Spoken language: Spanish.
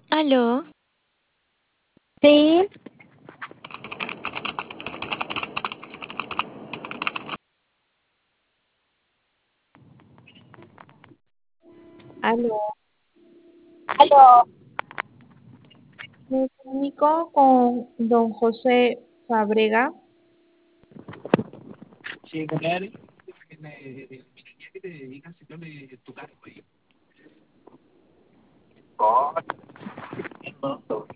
Aló, Sí, aló, aló. me comunico con don José Fabrega. Sí, con él, en la minería que te dedicas, si no le tu cargo ahí.